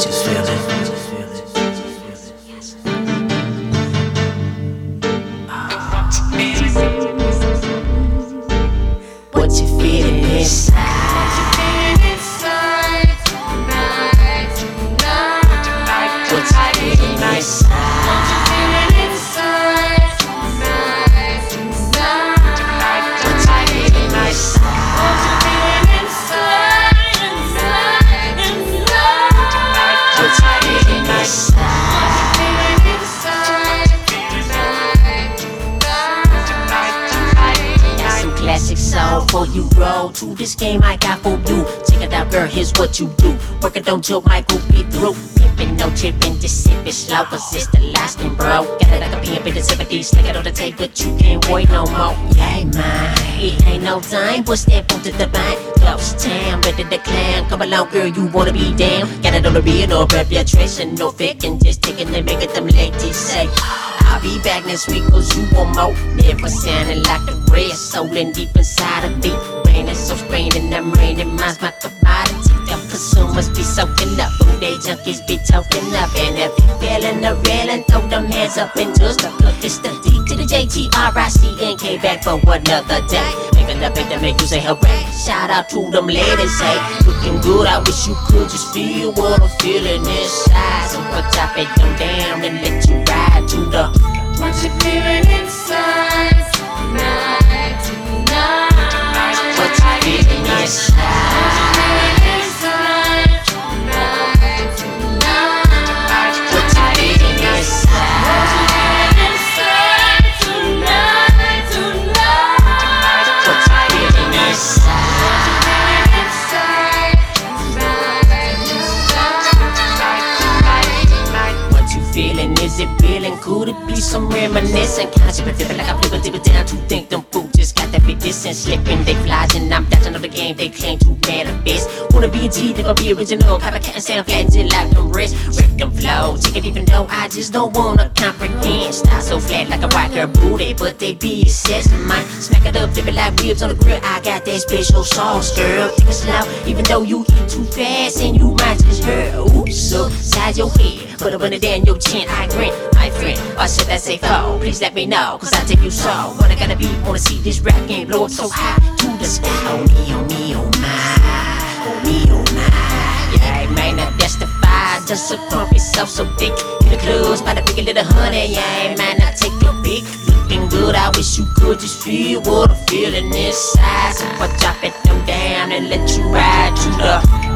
Just feel it. What you feeling inside? What you feeling inside? Classic soul for you roll to this game I got for you. Check it out, girl, here's what you do. Work it, don't joke, my group be through. Pimpin', no trippin', just sip it slow, cause it's the last thing, bro. Got it like a pimp in the 70s, slick it on the tape, but you can't wait no more. Yeah, man, it ain't no time, but step onto the bank. Close town, ready to climb. Come along, girl, you wanna be down. Got it on the real, no reputation, no faking, just taking and making them ladies say, I'll be back next week cause you want more. Never sounding like a red soul and deep inside of me. Rain is so strange and I'm raining. Mine's my commodity. The consumers be soaking up. They junkies be toking up. And if you feeling the real, throw them hands up and just look. It's the D to the JTRICNK back for another day. Making up to make you say hooray. Shout out to them ladies, hey. Looking good, I wish you could just feel what I'm feeling inside. So put top it down and let you ride to the. What you feeling inside tonight, tonight? What you feeling inside? Inside tonight, tonight? What you feeling inside? Inside tonight, tonight? What you feeling inside? Inside tonight, What you feeling? Is it feeling? Could it be some reminiscent? Conscious but different like I flip it down to think them fools just got that big distance. Slipping, they flies and I'm dodging on the game they claim to manifest. Wanna be a G, they gon' be original. Copycat and sound flat until I can rest. Rip them flow, take it even though I just don't wanna comprehend. Style so flat like a rocker booty, but they be obsessed. Mine smack it up, flip it like ribs on the grill. I got that special sauce, girl. Take it slow, even though you eat too fast and you might just hurt. Oops, so size your head, put it on it down your chin. I grin, my friend. Or should I say foe? Please let me know, cause I take you so. What I gotta be, wanna see this rap game blow up so high to the sky. Oh me, oh me, oh my. Oh me, oh my. Yeah, I may not testify, just so pump yourself so thick. In the clubs, by the big little honey, yeah, I might not take your pick. Looking good, I wish you could just feel what I'm feeling inside. So I drop it down and let you ride to the.